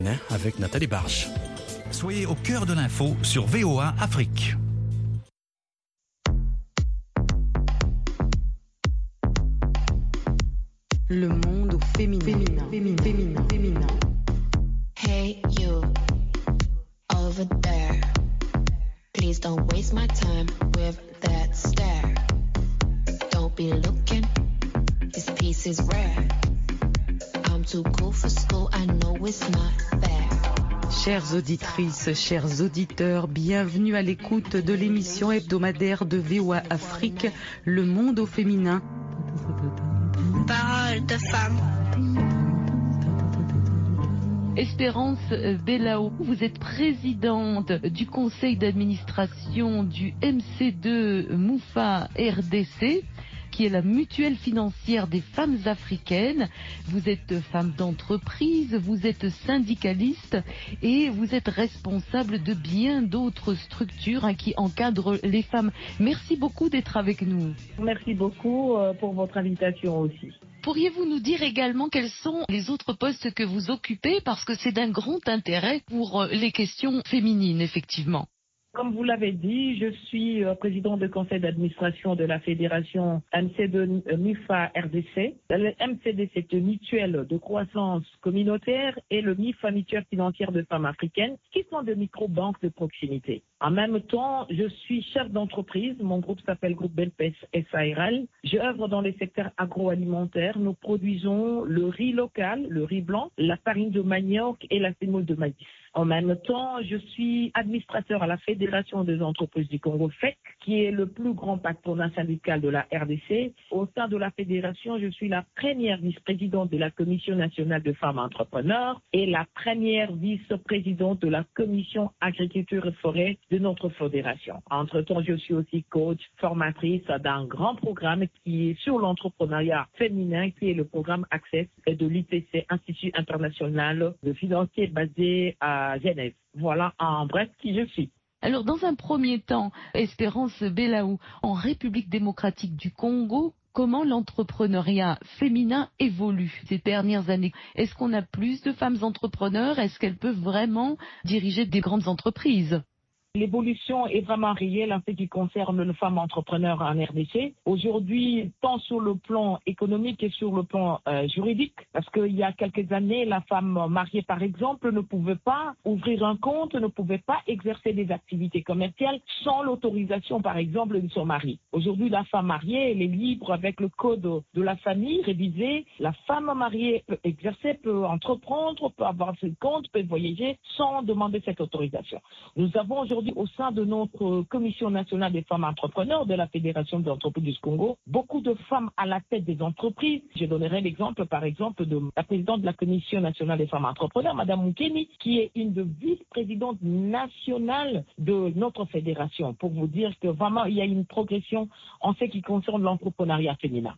Avec Nathalie Barche. Soyez au cœur de l'info sur VOA Afrique. Le monde au féminin. Hey you, over there. Please don't waste my time with that stare. Don't be looking, this piece is rare. I'm too cool for school, I know it's not fair. Chères auditrices, chers auditeurs, bienvenue à l'écoute de l'émission hebdomadaire de VOA Afrique, Le monde au féminin. Parole de femme. Espérance Bellao, vous êtes présidente du conseil d'administration du MC2 Moufa RDC, qui est la mutuelle financière des femmes africaines. Vous êtes femme d'entreprise, vous êtes syndicaliste et vous êtes responsable de bien d'autres structures qui encadrent les femmes. Merci beaucoup d'être avec nous. Merci beaucoup pour votre invitation aussi. Pourriez-vous nous dire également quels sont les autres postes que vous occupez, parce que c'est d'un grand intérêt pour les questions féminines, effectivement. Comme vous l'avez dit, je suis président du conseil d'administration de la fédération MC2 MIFA RDC. Le MCD, c'est une mutuelle de croissance communautaire, et le MIFA, mutuelle financière de femmes africaines, qui sont des micro-banques de proximité. En même temps, je suis chef d'entreprise. Mon groupe s'appelle Groupe Belpes SARL. J'œuvre dans les secteurs agroalimentaires. Nous produisons le riz local, le riz blanc, la farine de manioc et la semoule de maïs. En même temps, je suis administrateur à la Fédération des entreprises du Congo, FEC, qui est le plus grand patronat syndical de la RDC. Au sein de la fédération, je suis la première vice-présidente de la Commission nationale de femmes entrepreneurs et la première vice-présidente de la Commission agriculture et forêt de notre fédération. Entre-temps, je suis aussi coach, formatrice d'un grand programme qui est sur l'entrepreneuriat féminin, qui est le programme Access de l'ITC, Institut international de financiers basé à Genève. Voilà en bref qui je suis. Alors, dans un premier temps, Espérance Bellao, en République démocratique du Congo, comment l'entrepreneuriat féminin évolue ces dernières années? Est-ce qu'on a plus de femmes entrepreneurs? Est-ce qu'elles peuvent vraiment diriger des grandes entreprises? L'évolution est vraiment réelle en ce qui concerne les femmes entrepreneurs en RDC. Aujourd'hui, tant sur le plan économique et sur le plan juridique, parce qu'il y a quelques années, la femme mariée, par exemple, ne pouvait pas ouvrir un compte, ne pouvait pas exercer des activités commerciales sans l'autorisation, par exemple, de son mari. Aujourd'hui, la femme mariée, elle est libre avec le code de la famille révisé. La femme mariée peut exercer, peut entreprendre, peut avoir ses comptes, peut voyager sans demander cette autorisation. Nous avons aujourd'hui au sein de notre Commission nationale des femmes entrepreneurs de la Fédération des entreprises du Congo, beaucoup de femmes à la tête des entreprises. Je donnerai l'exemple, par exemple, de la présidente de la Commission nationale des femmes entrepreneurs, Madame Moukeni, qui est une de vice-présidentes nationales de notre fédération, pour vous dire que vraiment, il y a une progression en ce qui concerne l'entrepreneuriat féminin.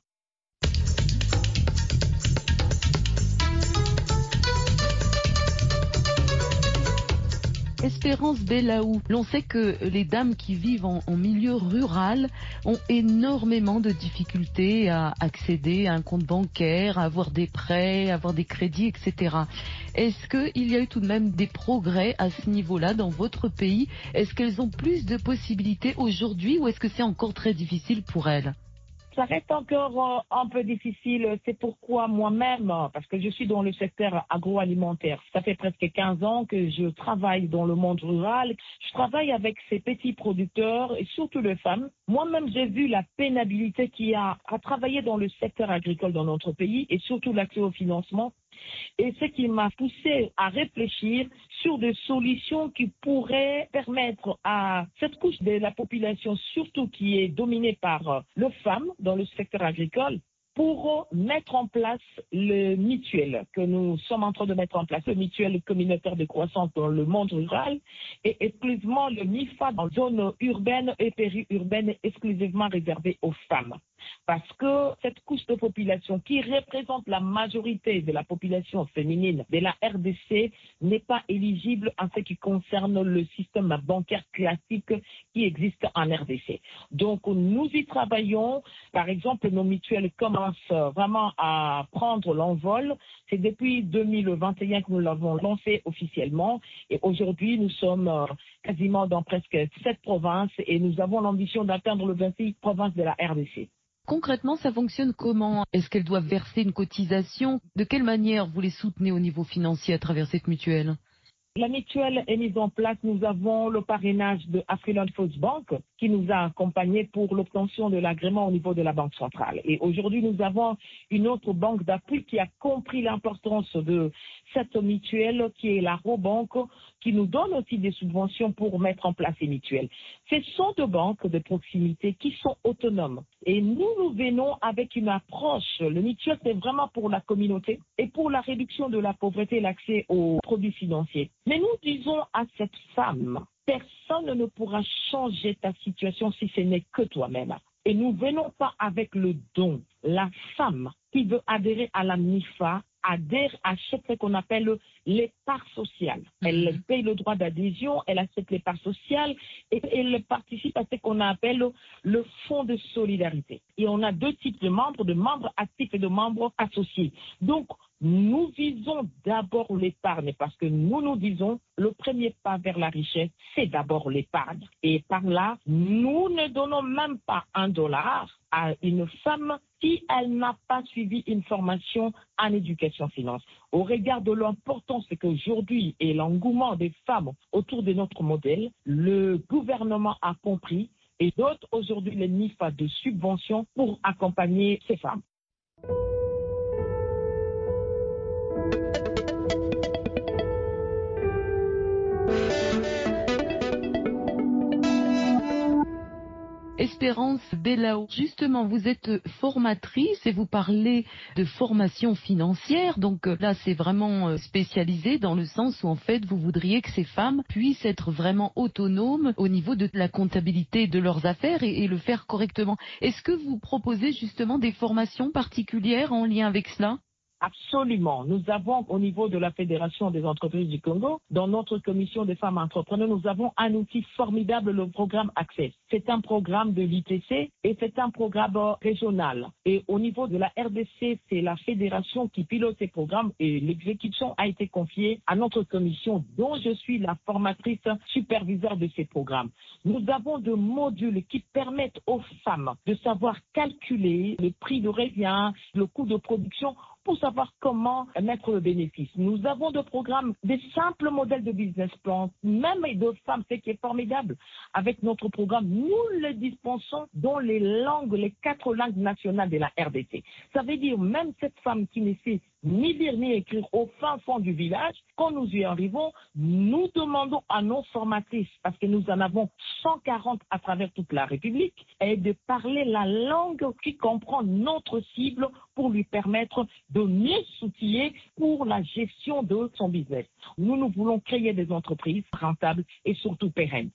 Espérance Bellao, l'on sait que les dames qui vivent en milieu rural ont énormément de difficultés à accéder à un compte bancaire, à avoir des prêts, à avoir des crédits, etc. Est-ce qu'il y a eu tout de même des progrès à ce niveau-là dans votre pays? Est-ce qu'elles ont plus de possibilités aujourd'hui ou est-ce que c'est encore très difficile pour elles? Ça reste encore un peu difficile. C'est pourquoi moi-même, parce que je suis dans le secteur agroalimentaire, ça fait presque 15 ans que je travaille dans le monde rural. Je travaille avec ces petits producteurs et surtout les femmes. Moi-même, j'ai vu la pénibilité qu'il y a à travailler dans le secteur agricole dans notre pays et surtout l'accès au financement. Et ce qui m'a poussé à réfléchir sur des solutions qui pourraient permettre à cette couche de la population, surtout qui est dominée par les femmes dans le secteur agricole, pour mettre en place le mutuel que nous sommes en train de mettre en place, le mutuel communautaire de croissance dans le monde rural et exclusivement le MIFA dans la zone urbaine et périurbaine exclusivement réservé aux femmes. parce que cette couche de population qui représente la majorité de la population féminine de la RDC n'est pas éligible en ce qui concerne le système bancaire classique qui existe en RDC. Donc nous y travaillons. Par exemple, nos mutuelles commencent vraiment à prendre l'envol. C'est depuis 2021 que nous l'avons lancé officiellement et aujourd'hui nous sommes quasiment dans presque 7 provinces et nous avons l'ambition d'atteindre le 26 provinces de la RDC. Concrètement, ça fonctionne comment? Est-ce qu'elles doivent verser une cotisation? De quelle manière vous les soutenez au niveau financier à travers cette mutuelle? La mutuelle est mise en place. Nous avons le parrainage de Afriland Foods Bank qui nous a accompagnés pour l'obtention de l'agrément au niveau de la Banque centrale. Et aujourd'hui, nous avons une autre banque d'appui qui a compris l'importance de cette mutuelle qui est la Robank, qui nous donne aussi des subventions pour mettre en place ces mutuelles. Ce sont deux banques de proximité qui sont autonomes. Et nous venons avec une approche. Le mutuel, c'est vraiment pour la communauté et pour la réduction de la pauvreté et l'accès aux produits financiers. Mais nous disons à cette femme, personne ne pourra changer ta situation si ce n'est que toi-même. Et nous venons pas avec le don. La femme qui veut adhérer à la MIFA adhère à ce qu'on appelle les parts sociales. Elle paye le droit d'adhésion, elle accepte les parts sociales et elle participe à ce qu'on appelle le fonds de solidarité. Et on a deux types de membres actifs et de membres associés. Donc, nous visons d'abord l'épargne parce que nous disons le premier pas vers la richesse, c'est d'abord l'épargne. Et par là, nous ne donnons même pas $1 à une femme si elle n'a pas suivi une formation en éducation finance. Au regard de l'importance qu'aujourd'hui et l'engouement des femmes autour de notre modèle, le gouvernement a compris et dote aujourd'hui les MIFA de subventions pour accompagner ces femmes. Espérance Belao, justement, vous êtes formatrice et vous parlez de formation financière. Donc là, c'est vraiment spécialisé dans le sens où en fait, vous voudriez que ces femmes puissent être vraiment autonomes au niveau de la comptabilité de leurs affaires et le faire correctement. Est-ce que vous proposez justement des formations particulières en lien avec cela? Absolument. Nous avons au niveau de la Fédération des entreprises du Congo, dans notre commission des femmes entrepreneurs, nous avons un outil formidable, le programme Access. C'est un programme de l'ITC et c'est un programme régional. Et au niveau de la RDC, c'est la fédération qui pilote ces programmes et l'exécution a été confiée à notre commission dont je suis la formatrice superviseure de ces programmes. Nous avons des modules qui permettent aux femmes de savoir calculer le prix de revient, le coût de production pour savoir comment mettre le bénéfice. Nous avons des programmes, des simples modèles de business plan, même de femmes, ce qui est formidable. Avec notre programme, nous les dispensons dans les langues, les 4 langues nationales de la RDC. Ça veut dire même cette femme qui ne sait ni lire ni écrire au fin fond du village, quand nous y arrivons, nous demandons à nos formatrices, parce que nous en avons 140 à travers toute la République, et de parler la langue qui comprend notre cible pour lui permettre de mieux s'outiller pour la gestion de son business. Nous voulons créer des entreprises rentables et surtout pérennes.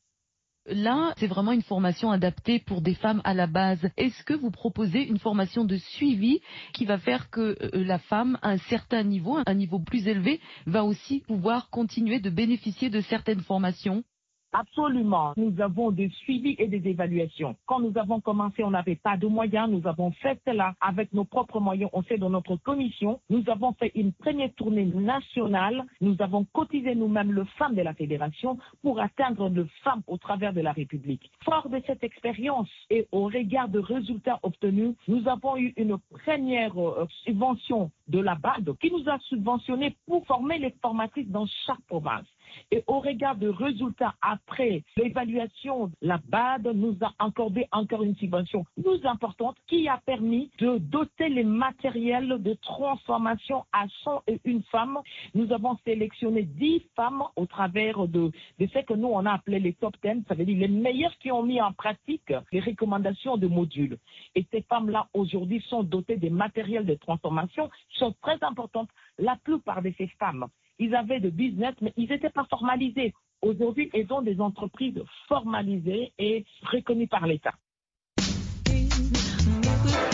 Là, c'est vraiment une formation adaptée pour des femmes à la base. Est-ce que vous proposez une formation de suivi qui va faire que la femme, à un certain niveau, un niveau plus élevé, va aussi pouvoir continuer de bénéficier de certaines formations? Absolument. Nous avons des suivis et des évaluations. Quand nous avons commencé, on n'avait pas de moyens. Nous avons fait cela avec nos propres moyens. On sait dans notre commission. Nous avons fait une première tournée nationale. Nous avons cotisé nous-mêmes le femmes de la fédération pour atteindre le femmes au travers de la République. Fort de cette expérience et au regard de résultats obtenus, nous avons eu une première subvention de la BAD qui nous a subventionné pour former les formatrices dans chaque province. Et au regard de résultats après l'évaluation, la BAD nous a accordé encore une subvention plus importante qui a permis de doter les matériels de transformation à 101 femmes. Nous avons sélectionné 10 femmes au travers de ce que nous on a appelé les top 10, ça veut dire les meilleures qui ont mis en pratique les recommandations de modules. Et ces femmes-là aujourd'hui sont dotées des matériels de transformation qui sont très importantes. La plupart de ces femmes, ils avaient de business, mais ils n'étaient pas formalisés. Aujourd'hui, ils ont des entreprises formalisées et reconnues par l'État.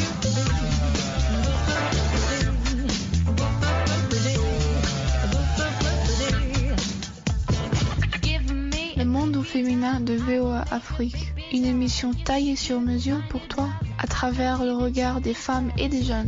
féminin de VOA Afrique. Une émission taillée sur mesure pour toi, à travers le regard des femmes et des jeunes.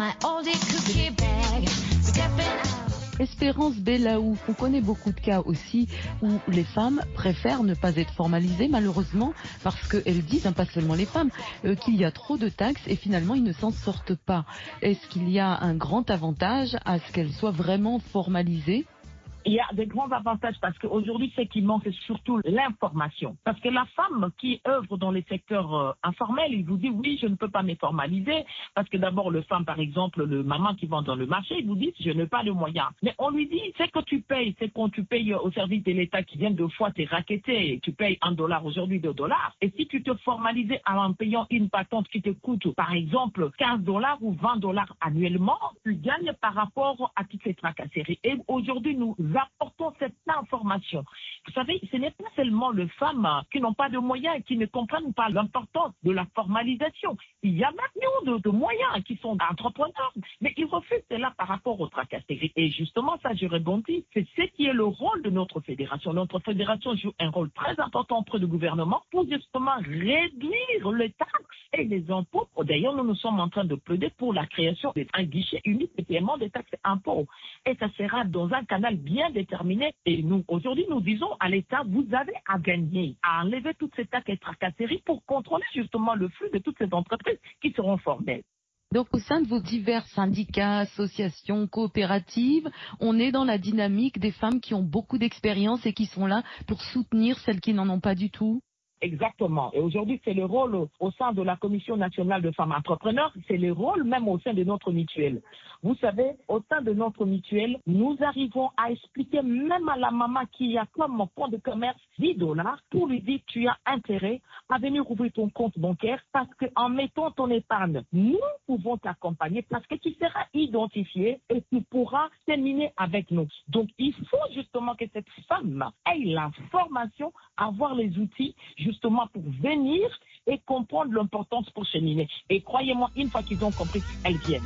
Espérance Belaou, on connaît beaucoup de cas aussi où les femmes préfèrent ne pas être formalisées malheureusement parce qu'elles disent, pas seulement les femmes, qu'il y a trop de taxes et finalement ils ne s'en sortent pas. Est-ce qu'il y a un grand avantage à ce qu'elles soient vraiment formalisées ? Il y a des grands avantages parce qu'aujourd'hui, ce qui manque, c'est surtout l'information. Parce que la femme qui œuvre dans les secteurs informels, il vous dit oui, je ne peux pas me formaliser. Parce que d'abord, le femme, par exemple, le maman qui vend dans le marché, il vous dit je n'ai pas de moyens. Mais on lui dit, c'est que tu payes, c'est quand tu payes au service de l'État qui vient deux fois, t'es racketté, tu payes $1 aujourd'hui, $2. Et si tu te formalisais en payant une patente qui te coûte, par exemple, $15 ou $20 annuellement, tu gagnes par rapport à toutes ces tracasseries. Et aujourd'hui, nous apportons cette information. Vous savez, ce n'est pas seulement les femmes qui n'ont pas de moyens et qui ne comprennent pas l'importance de la formalisation. Il y a maintenant de moyens qui sont entrepreneurs, mais ils refusent cela par rapport aux tracasseries. Et justement, ça, je rebondis, c'est ce qui est le rôle de notre fédération. Notre fédération joue un rôle très important auprès du gouvernement pour justement réduire les taxes et les impôts. D'ailleurs, nous sommes en train de plaider pour la création d'un guichet unique de paiement des taxes et impôts. Et ça sera dans un canal bien déterminé. Et nous, aujourd'hui, nous disons à l'État, vous avez à gagner, à enlever toutes ces taxes et tracasseries pour contrôler justement le flux de toutes ces entreprises qui seront formelles. Donc au sein de vos divers syndicats, associations, coopératives, on est dans la dynamique des femmes qui ont beaucoup d'expérience et qui sont là pour soutenir celles qui n'en ont pas du tout. Exactement. Et aujourd'hui, c'est le rôle au sein de la Commission nationale de femmes entrepreneurs, c'est le rôle même au sein de notre mutuelle. Vous savez, au sein de notre mutuelle, nous arrivons à expliquer même à la maman qui a comme fonds de commerce $10 pour lui dire tu as intérêt à venir ouvrir ton compte bancaire parce qu'en mettant ton épargne, nous pouvons t'accompagner parce que tu seras identifié et tu pourras terminer avec nous. Donc, il faut justement que cette femme ait la formation, avoir les outils justement pour venir et comprendre l'importance pour cheminer. Et croyez-moi, une fois qu'ils ont compris, elles viennent.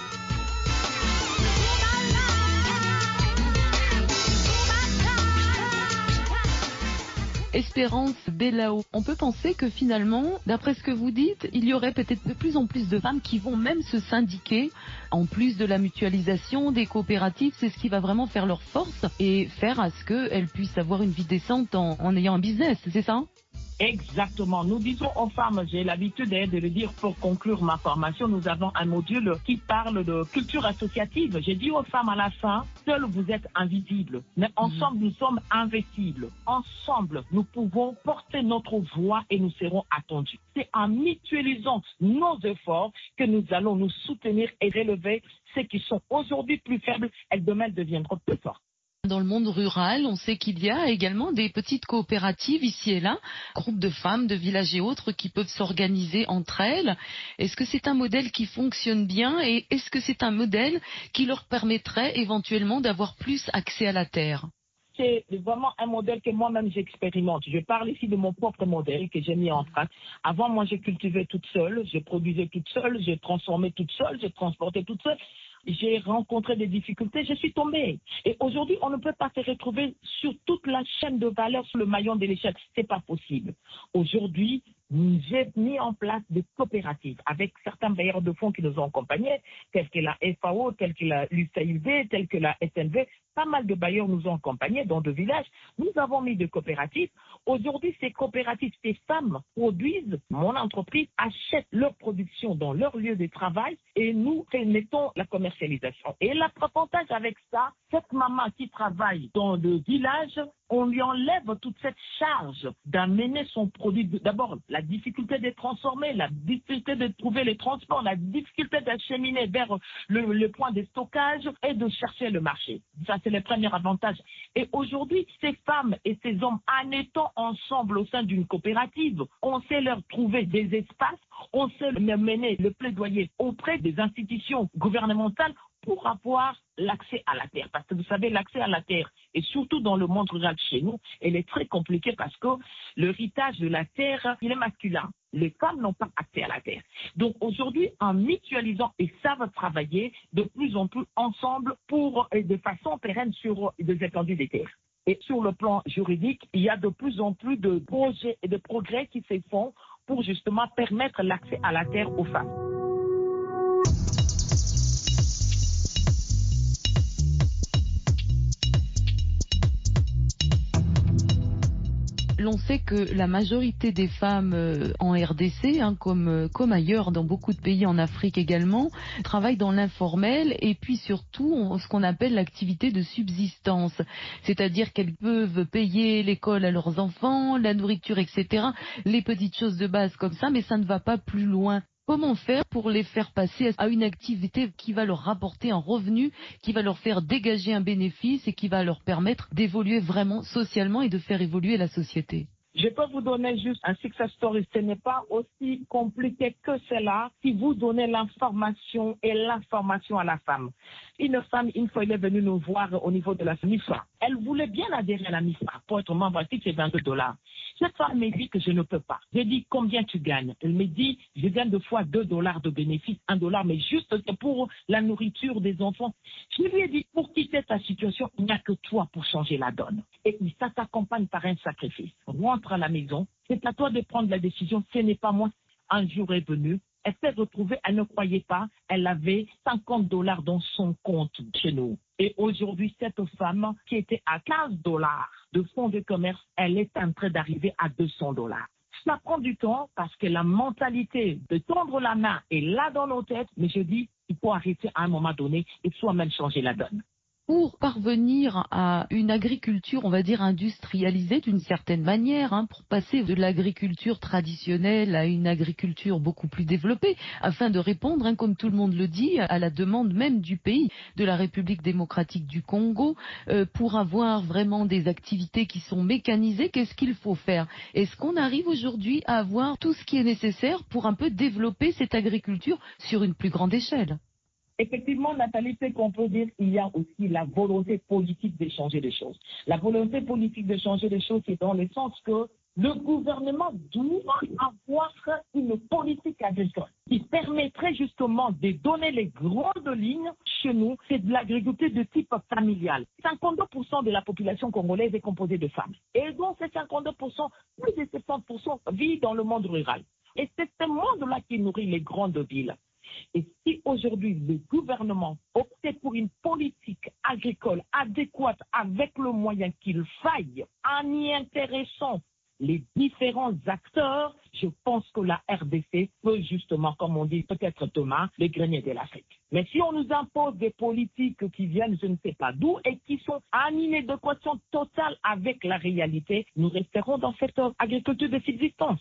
Espérance Belaou, on peut penser que finalement, d'après ce que vous dites, il y aurait peut-être de plus en plus de femmes qui vont même se syndiquer, en plus de la mutualisation des coopératives, c'est ce qui va vraiment faire leur force et faire à ce qu'elles puissent avoir une vie décente en ayant un business, c'est ça ? Exactement. Nous disons aux femmes, j'ai l'habitude de le dire pour conclure ma formation, nous avons un module qui parle de culture associative. J'ai dit aux femmes à la fin, seules vous êtes invisibles, mais ensemble nous sommes invincibles. Ensemble, nous pouvons porter notre voix et nous serons attendus. C'est en mutualisant nos efforts que nous allons nous soutenir et relever ceux qui sont aujourd'hui plus faibles et demain deviendront plus forts. Dans le monde rural, on sait qu'il y a également des petites coopératives ici et là, groupes de femmes, de villages et autres qui peuvent s'organiser entre elles. Est-ce que c'est un modèle qui fonctionne bien et est-ce que c'est un modèle qui leur permettrait éventuellement d'avoir plus accès à la terre ? C'est vraiment un modèle que moi-même j'expérimente. Je parle ici de mon propre modèle que j'ai mis en place. Avant, moi, je cultivais toute seule, je produisais toute seule, je transformais toute seule, je transportais toute seule. J'ai rencontré des difficultés, je suis tombée. Et aujourd'hui, on ne peut pas se retrouver sur toute la chaîne de valeur, sur le maillon de l'échelle. C'est pas possible. Aujourd'hui, j'ai mis en place des coopératives avec certains bailleurs de fonds qui nous ont accompagnés, tels que la FAO, tels que la l'USAID, tels que la SNV. Pas mal de bailleurs nous ont accompagnés dans deux villages. Nous avons mis des coopératives. Aujourd'hui, ces coopératives, ces femmes produisent, mon entreprise achète leur production dans leur lieu de travail et nous permettons la commercialisation. Et l'avantage avec ça, cette maman qui travaille dans le village, on lui enlève toute cette charge d'amener son produit. D'abord, la difficulté de transformer, la difficulté de trouver les transports, la difficulté d'acheminer vers le point de stockage et de chercher le marché. Ça, c'est le premier avantage. Et aujourd'hui, ces femmes et ces hommes, en étant ensemble au sein d'une coopérative, on sait leur trouver des espaces, on sait mener le plaidoyer auprès des institutions gouvernementales pour avoir l'accès à la terre. Parce que vous savez, l'accès à la terre, et surtout dans le monde rural chez nous, elle est très compliquée parce que l'héritage de la terre, il est masculin. Les femmes n'ont pas accès à la terre. Donc aujourd'hui, en mutualisant, et ça va travailler de plus en plus ensemble pour de façon pérenne sur des étendues des terres. Et sur le plan juridique, il y a de plus en plus de projets et de progrès qui se font pour justement permettre l'accès à la terre aux femmes. L'on sait que la majorité des femmes en RDC, comme ailleurs dans beaucoup de pays en Afrique également, travaillent dans l'informel et puis surtout ce qu'on appelle l'activité de subsistance. C'est-à-dire qu'elles peuvent payer l'école à leurs enfants, la nourriture, etc., les petites choses de base comme ça, mais ça ne va pas plus loin. Comment faire pour les faire passer à une activité qui va leur rapporter un revenu, qui va leur faire dégager un bénéfice et qui va leur permettre d'évoluer vraiment socialement et de faire évoluer la société? Je peux vous donner juste un success story. Ce n'est pas aussi compliqué que cela si vous donnez l'information et l'information à la femme. Une femme, une fois, elle est venue nous voir au niveau de la MIFA. Elle voulait bien adhérer à la MIFA pour être membre actif, c'est $22. Cette femme m'a dit que je ne peux pas. J'ai dit, combien tu gagnes? Elle me dit, je gagne 2 fois $2 de bénéfice, $1, mais juste pour la nourriture des enfants. Je lui ai dit, pour quitter ta situation, il n'y a que toi pour changer la donne. Et ça s'accompagne par un sacrifice. Rentre à la maison, c'est à toi de prendre la décision, ce n'est pas moi. Un jour est venu, elle s'est retrouvée, elle ne croyait pas, elle avait $50 dans son compte chez nous. Et aujourd'hui, cette femme qui était à $15 de fonds de commerce, elle est en train d'arriver à $200. Ça prend du temps parce que la mentalité de tendre la main est là dans nos têtes, mais je dis, il faut arrêter à un moment donné et soi-même changer la donne. Pour parvenir à une agriculture, on va dire, industrialisée d'une certaine manière, pour passer de l'agriculture traditionnelle à une agriculture beaucoup plus développée, afin de répondre, comme tout le monde le dit, à la demande même du pays, de la République démocratique du Congo, pour avoir vraiment des activités qui sont mécanisées, qu'est-ce qu'il faut faire? Est-ce qu'on arrive aujourd'hui à avoir tout ce qui est nécessaire pour un peu développer cette agriculture sur une plus grande échelle? Effectivement, Nathalie, c'est qu'on peut dire qu'il y a aussi la volonté politique de changer les choses. La volonté politique de changer les choses, c'est dans le sens que le gouvernement doit avoir une politique agricole qui permettrait justement de donner les grandes lignes chez nous. C'est de l'agriculture de type familial. 52% de la population congolaise est composée de femmes. Et donc, ces 52%, plus de 60% vivent dans le monde rural. Et c'est ce monde-là qui nourrit les grandes villes. Et si aujourd'hui le gouvernement optait pour une politique agricole adéquate avec le moyen qu'il faille, en y intéressant les différents acteurs, je pense que la RDC peut justement, comme on dit peut-être Thomas, le grenier de l'Afrique. Mais si on nous impose des politiques qui viennent je ne sais pas d'où et qui sont en inadéquation totale avec la réalité, nous resterons dans cette agriculture de subsistance.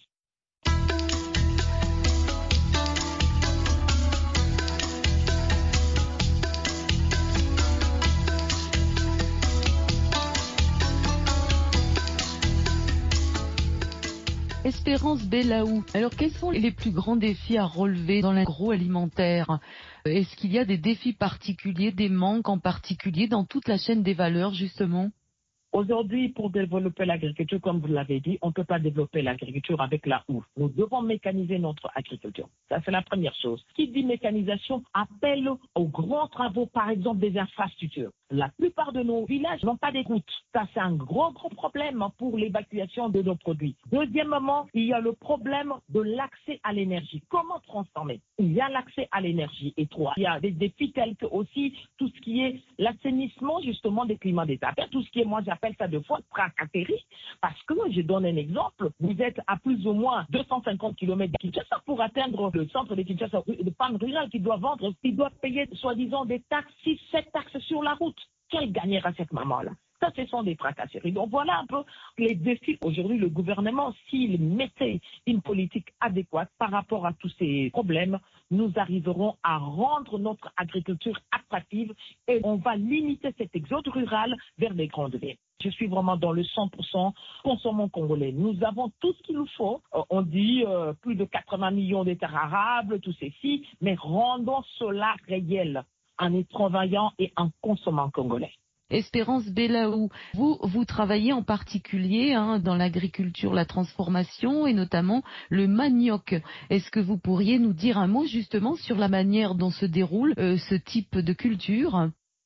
Espérance Belaou, alors quels sont les plus grands défis à relever dans l'agroalimentaire? Est-ce qu'il y a des défis particuliers, des manques en particulier dans toute la chaîne des valeurs justement? Aujourd'hui, pour développer l'agriculture, comme vous l'avez dit, on ne peut pas développer l'agriculture avec la houe. Nous devons mécaniser notre agriculture. Ça, c'est la première chose. Qui dit mécanisation appelle aux grands travaux, par exemple des infrastructures. La plupart de nos villages n'ont pas des routes. Ça, c'est un gros problème pour l'évacuation de nos produits. Deuxièmement, il y a le problème de l'accès à l'énergie. Comment transformer? Il y a l'accès à l'énergie. Et trois, il y a des défis tels que aussi tout ce qui est l'assainissement justement des climats d'état. Tout ce qui est, moi j'appelle ça de fois tracasserie. Parce que, je donne un exemple, vous êtes à plus ou moins 250 km de Kinshasa pour atteindre le centre de Kinshasa, de femmes rurales qui doivent vendre, qui doivent payer soi-disant des taxes, 6-7 taxes sur la route. Quelle gagnera cette maman-là? Ça, ce sont des tracasseries. Donc voilà un peu les défis. Aujourd'hui, le gouvernement, s'il mettait une politique adéquate par rapport à tous ces problèmes, nous arriverons à rendre notre agriculture attractive et on va limiter cet exode rural vers les grandes villes. Je suis vraiment dans le 100% consommons congolais. Nous avons tout ce qu'il nous faut. On dit plus de 80 millions d'hectares arables, tout ceci, mais rendons cela réel en y travaillant et en consommant congolais. Espérance Belaou, vous travaillez en particulier dans l'agriculture, la transformation et notamment le manioc. Est-ce que vous pourriez nous dire un mot justement sur la manière dont se déroule ce type de culture?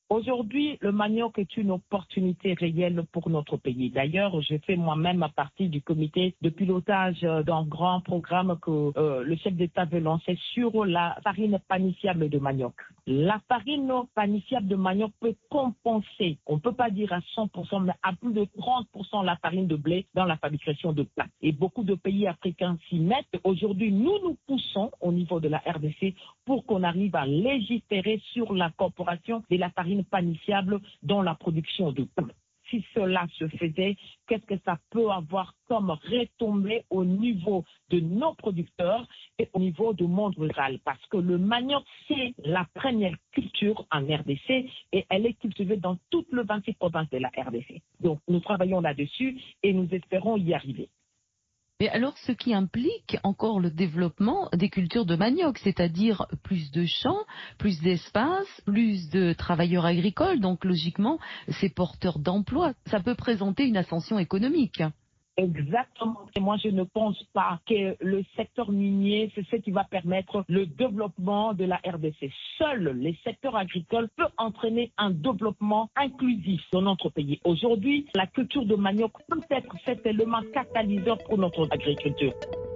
Aujourd'hui, le manioc est une opportunité réelle pour notre pays. D'ailleurs, je fais moi-même partie du comité de pilotage d'un grand programme que le chef d'État veut lancer sur la farine panifiable de manioc. La farine panifiable de manioc peut compenser, on ne peut pas dire à 100%, mais à plus de 30% la farine de blé dans la fabrication de plats. Et beaucoup de pays africains s'y mettent. Aujourd'hui, nous poussons au niveau de la RDC pour qu'on arrive à légiférer sur l'incorporation de la farine panifiable dans la production de pain. Si cela se faisait, qu'est-ce que ça peut avoir comme retombée au niveau de nos producteurs et au niveau du monde rural? Parce que le manioc, c'est la première culture en RDC et elle est cultivée dans toutes les 26 provinces de la RDC. Donc nous travaillons là-dessus et nous espérons y arriver. Mais alors, ce qui implique encore le développement des cultures de manioc, c'est-à-dire plus de champs, plus d'espace, plus de travailleurs agricoles, donc logiquement, c'est porteur d'emplois. Ça peut présenter une ascension économique. Exactement. Et moi, je ne pense pas que le secteur minier, c'est ce qui va permettre le développement de la RDC. Seul les secteurs agricoles peuvent entraîner un développement inclusif dans notre pays. Aujourd'hui, la culture de manioc peut être cet élément catalyseur pour notre agriculture.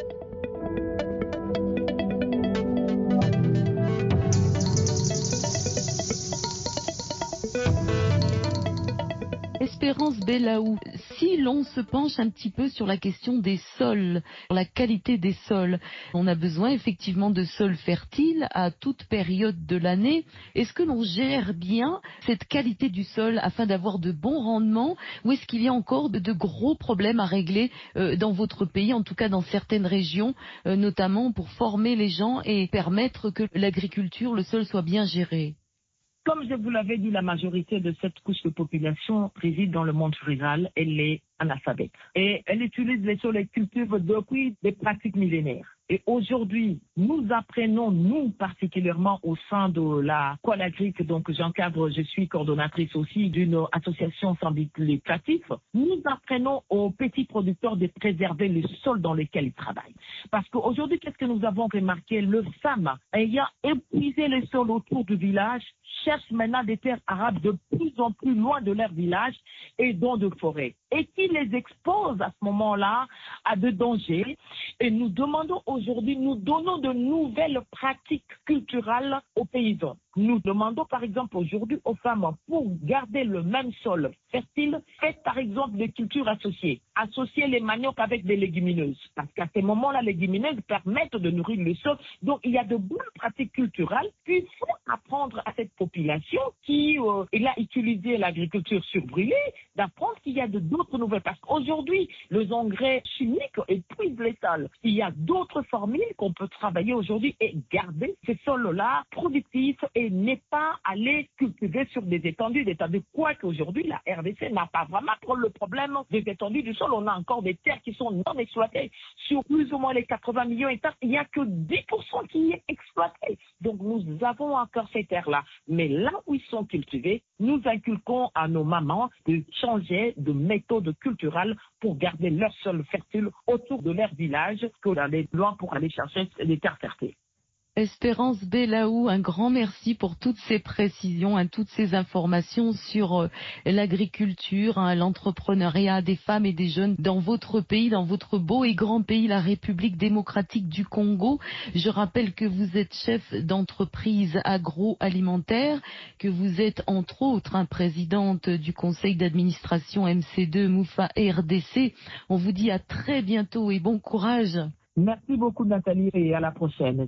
Espérance Belaou, si l'on se penche un petit peu sur la question des sols, la qualité des sols, on a besoin effectivement de sols fertiles à toute période de l'année. Est-ce que l'on gère bien cette qualité du sol afin d'avoir de bons rendements ou est-ce qu'il y a encore de gros problèmes à régler dans votre pays, en tout cas dans certaines régions, notamment pour former les gens et permettre que l'agriculture, le sol soit bien géré? Comme je vous l'avais dit, la majorité de cette couche de population réside dans le monde rural. Elle est analphabète. Et elle utilise les sols et cultive depuis des pratiques millénaires. Et aujourd'hui, nous apprenons, nous particulièrement au sein de la Coalagric, donc j'encadre, je suis coordonnatrice aussi d'une association sans but lucratif, nous apprenons aux petits producteurs de préserver le sol dans lequel ils travaillent. Parce qu'aujourd'hui, qu'est-ce que nous avons remarqué? Les femmes ayant épuisé le sol autour du village cherchent maintenant des terres arables de plus en plus loin de leur village et dans de forêts. Et qui les expose à ce moment-là à de dangers. Et nous demandons aujourd'hui, nous donnons de nouvelles pratiques culturelles aux paysans. Nous demandons par exemple aujourd'hui aux femmes, pour garder le même sol fertile, faites par exemple des cultures associées. Associer les maniocs avec des légumineuses. Parce qu'à ces moments-là, les légumineuses permettent de nourrir le sol. Donc il y a de bonnes pratiques culturelles qu'il faut apprendre à cette population qui a utilisé l'agriculture surbrûlée, d'apprendre qu'il y a d'autres nouvelles. Parce qu'aujourd'hui, les engrais chimiques épuisent les sols. Il y a d'autres formules qu'on peut travailler aujourd'hui et garder ces sols-là productifs et n'est pas aller cultiver sur des étendues. Quoi qu'aujourd'hui, la RDC n'a pas vraiment le problème des étendues du sol. On a encore des terres qui sont non exploitées. Sur plus ou moins les 80 millions d'hectares, il n'y a que 10% qui est exploité. Donc nous avons encore ces terres-là. Mais là où ils sont cultivés, nous inculquons à nos mamans de changer de méthode culturelle pour garder leur sol fertile autour de leur village, que d'aller loin pour aller chercher des terres fertiles. Espérance Belaou, un grand merci pour toutes ces précisions, toutes ces informations sur l'agriculture, l'entrepreneuriat des femmes et des jeunes dans votre pays, dans votre beau et grand pays, la République démocratique du Congo. Je rappelle que vous êtes chef d'entreprise agroalimentaire, que vous êtes entre autres présidente du conseil d'administration MC2 Moufa RDC. On vous dit à très bientôt et bon courage. Merci beaucoup Nathalie et à la prochaine.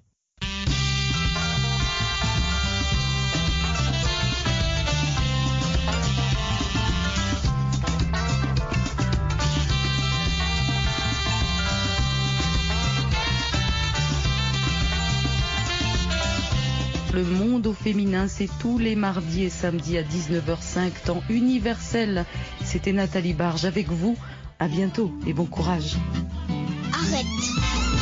Le monde au féminin, c'est tous les mardis et samedis à 19h05, temps universel. C'était Nathalie Barge avec vous. À bientôt et bon courage. Arrête.